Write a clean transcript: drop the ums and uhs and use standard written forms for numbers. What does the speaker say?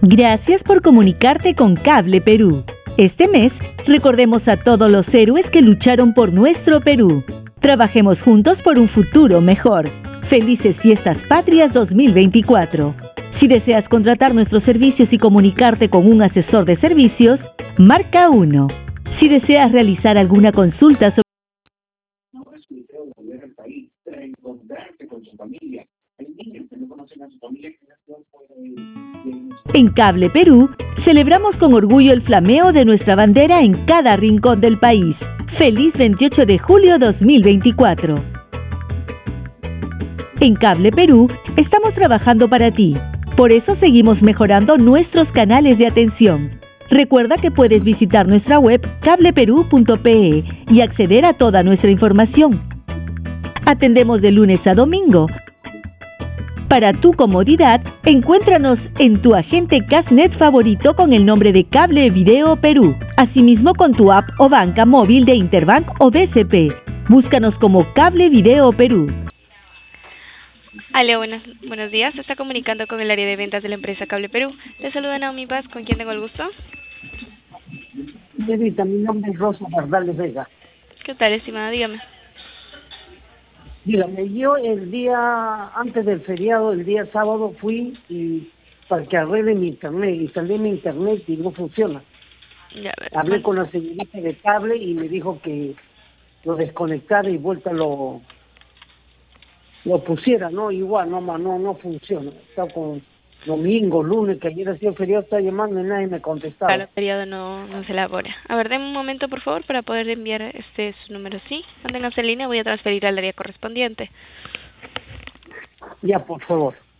Gracias por comunicarte con Cable Perú. Este mes, recordemos a todos los héroes que lucharon por nuestro Perú. Trabajemos juntos por un futuro mejor. Felices Fiestas Patrias 2024. Si deseas contratar nuestros servicios y comunicarte con un asesor de servicios, marca 1. Si deseas realizar alguna consulta sobre En Cable Perú, celebramos con orgullo el flameo de nuestra bandera en cada rincón del país. ¡Feliz 28 de julio 2024! En Cable Perú, estamos trabajando para ti. Por eso seguimos mejorando nuestros canales de atención. Recuerda que puedes visitar nuestra web cableperú.pe y acceder a toda nuestra información. Atendemos de lunes a domingo. Para tu comodidad, encuéntranos en tu agente Casnet favorito con el nombre de Cable Video Perú. Asimismo con tu app o banca móvil de Interbank o BCP. Búscanos como Cable Video Perú. Aló, buenos días. Se está comunicando con el área de ventas de la empresa Cable Perú. Le saluda Naomi Paz, ¿con quién tengo el gusto? Señorita, mi nombre es Rosa Bardales Vega. ¿Qué tal, estimada? Dígame. Dígame, yo el día antes del feriado, el día sábado, fui para que arregle mi internet. Instalé mi internet y no funciona. Ya, Hablé con la señorita de cable y me dijo que lo desconectara y vuelta lo pusiera, ¿no? Igual, no funciona. Está con domingo, lunes, que ayer ha sido feriado, está llamando y nadie me contestaba. Claro, el periodo no se elabora. A ver, denme un momento, por favor, para poder enviar su número. Sí, manténganse en línea, voy a transferir al área correspondiente. Ya, por favor.